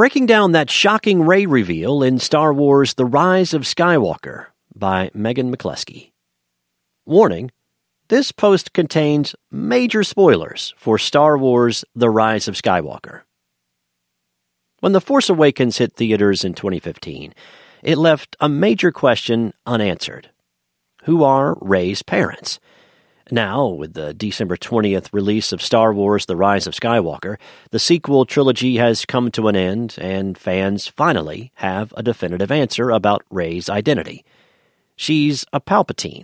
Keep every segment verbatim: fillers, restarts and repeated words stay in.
Breaking down that shocking Rey reveal in Star Wars The Rise of Skywalker by Megan McCleskey. Warning, this post contains major spoilers for Star Wars The Rise of Skywalker. When The Force Awakens hit theaters in twenty fifteen, it left a major question unanswered. Who are Rey's parents? Now, with the December twentieth release of Star Wars The Rise of Skywalker, the sequel trilogy has come to an end, and fans finally have a definitive answer about Rey's identity. She's a Palpatine.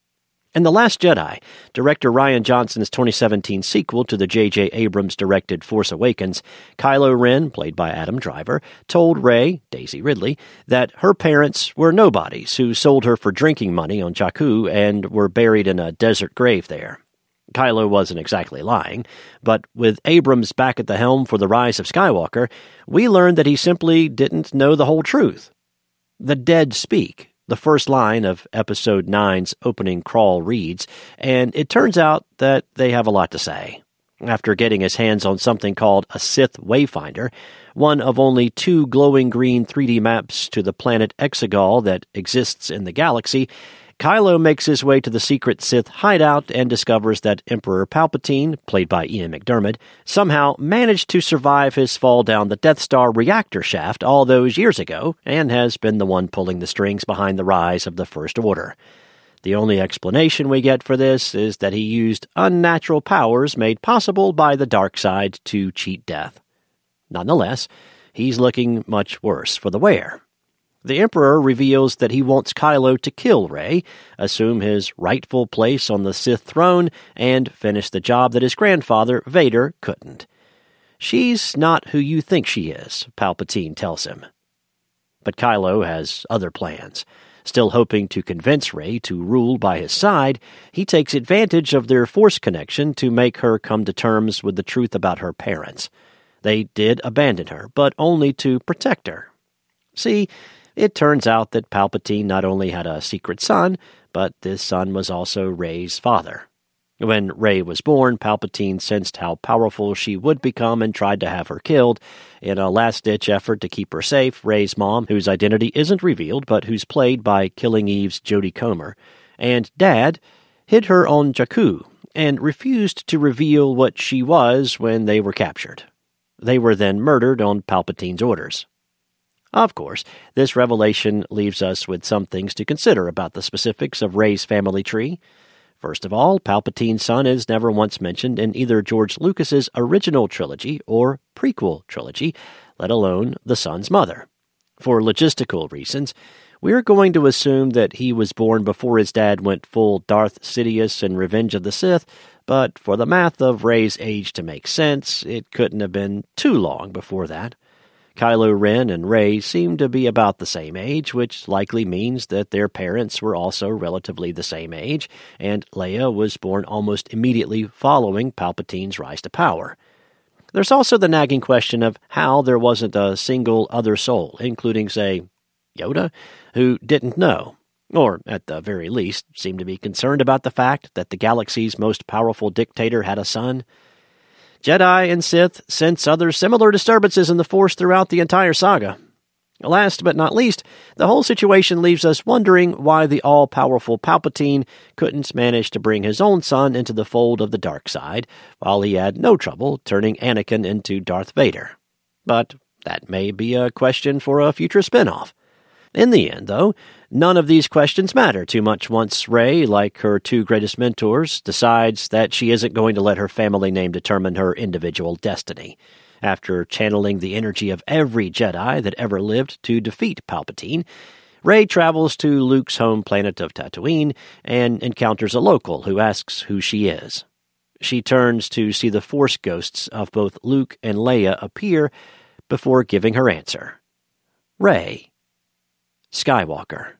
In The Last Jedi, director Rian Johnson's twenty seventeen sequel to the J J Abrams-directed Force Awakens, Kylo Ren, played by Adam Driver, told Rey, Daisy Ridley, that her parents were nobodies who sold her for drinking money on Jakku and were buried in a desert grave there. Kylo wasn't exactly lying, but with Abrams back at the helm for The Rise of Skywalker, we learned that he simply didn't know the whole truth. The dead speak. The first line of Episode nine's opening crawl reads, and it turns out that they have a lot to say. After getting his hands on something called a Sith Wayfinder, one of only two glowing green three D maps to the planet Exegol that exists in the galaxy, Kylo makes his way to the secret Sith hideout and discovers that Emperor Palpatine, played by Ian McDiarmid, somehow managed to survive his fall down the Death Star reactor shaft all those years ago and has been the one pulling the strings behind the rise of the First Order. The only explanation we get for this is that he used unnatural powers made possible by the dark side to cheat death. Nonetheless, he's looking much worse for the wear. The Emperor reveals that he wants Kylo to kill Rey, assume his rightful place on the Sith throne, and finish the job that his grandfather, Vader, couldn't. She's not who you think she is, Palpatine tells him. But Kylo has other plans. Still hoping to convince Rey to rule by his side, he takes advantage of their Force connection to make her come to terms with the truth about her parents. They did abandon her, but only to protect her. See, it turns out that Palpatine not only had a secret son, but this son was also Rey's father. When Rey was born, Palpatine sensed how powerful she would become and tried to have her killed. In a last-ditch effort to keep her safe, Rey's mom, whose identity isn't revealed but who's played by Killing Eve's Jodie Comer, and Dad hid her on Jakku and refused to reveal what she was when they were captured. They were then murdered on Palpatine's orders. Of course, this revelation leaves us with some things to consider about the specifics of Rey's family tree. First of all, Palpatine's son is never once mentioned in either George Lucas's original trilogy or prequel trilogy, let alone the son's mother. For logistical reasons, we're going to assume that he was born before his dad went full Darth Sidious in Revenge of the Sith, but for the math of Rey's age to make sense, it couldn't have been too long before that. Kylo Ren and Rey seem to be about the same age, which likely means that their parents were also relatively the same age, and Leia was born almost immediately following Palpatine's rise to power. There's also the nagging question of how there wasn't a single other soul, including, say, Yoda, who didn't know, or, at the very least, seemed to be concerned about the fact that the galaxy's most powerful dictator had a son. Jedi and Sith sense other similar disturbances in the Force throughout the entire saga. Last but not least, the whole situation leaves us wondering why the all-powerful Palpatine couldn't manage to bring his own son into the fold of the dark side, while he had no trouble turning Anakin into Darth Vader. But that may be a question for a future spin-off. In the end, though, none of these questions matter too much once Rey, like her two greatest mentors, decides that she isn't going to let her family name determine her individual destiny. After channeling the energy of every Jedi that ever lived to defeat Palpatine, Rey travels to Luke's home planet of Tatooine and encounters a local who asks who she is. She turns to see the Force ghosts of both Luke and Leia appear before giving her answer. Rey Skywalker.